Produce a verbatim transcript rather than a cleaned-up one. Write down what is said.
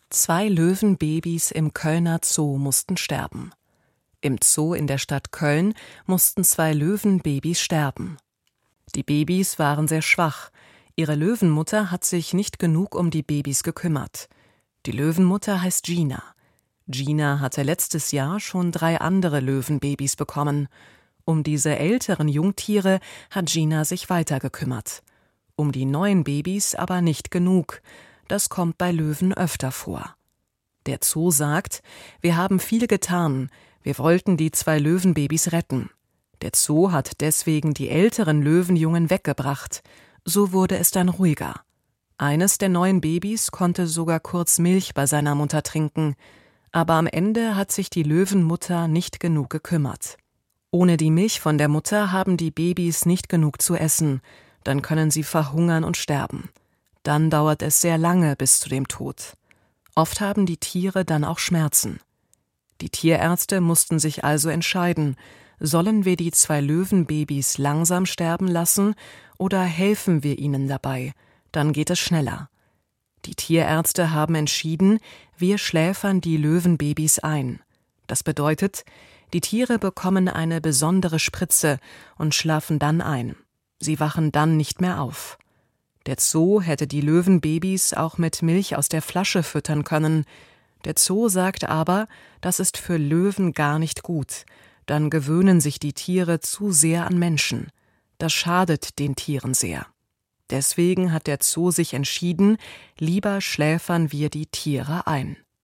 Zwei Löwenbabys im Kölner Zoo mussten sterben. Im Zoo in der Stadt Köln mussten zwei Löwenbabys sterben. Die Babys waren sehr schwach. Ihre Löwenmutter hat sich nicht genug um die Babys gekümmert. Die Löwenmutter heißt Gina. Gina hatte letztes Jahr schon drei andere Löwenbabys bekommen. Um diese älteren Jungtiere hat Gina sich weiter gekümmert. Um die neuen Babys aber nicht genug. Das kommt bei Löwen öfter vor. Der Zoo sagt, wir haben viel getan, wir wollten die zwei Löwenbabys retten. Der Zoo hat deswegen die älteren Löwenjungen weggebracht. So wurde es dann ruhiger. Eines der neuen Babys konnte sogar kurz Milch bei seiner Mutter trinken. Aber am Ende hat sich die Löwenmutter nicht genug gekümmert. Ohne die Milch von der Mutter haben die Babys nicht genug zu essen. Dann können sie verhungern und sterben. Dann dauert es sehr lange bis zu dem Tod. Oft haben die Tiere dann auch Schmerzen. Die Tierärzte mussten sich also entscheiden, sollen wir die zwei Löwenbabys langsam sterben lassen oder helfen wir ihnen dabei? Dann geht es schneller. Die Tierärzte haben entschieden, wir schläfern die Löwenbabys ein. Das bedeutet, die Tiere bekommen eine besondere Spritze und schlafen dann ein. Sie wachen dann nicht mehr auf. Der Zoo hätte die Löwenbabys auch mit Milch aus der Flasche füttern können. Der Zoo sagt aber, das ist für Löwen gar nicht gut. Dann gewöhnen sich die Tiere zu sehr an Menschen. Das schadet den Tieren sehr. Deswegen hat der Zoo sich entschieden, lieber schläfern wir die Tiere ein.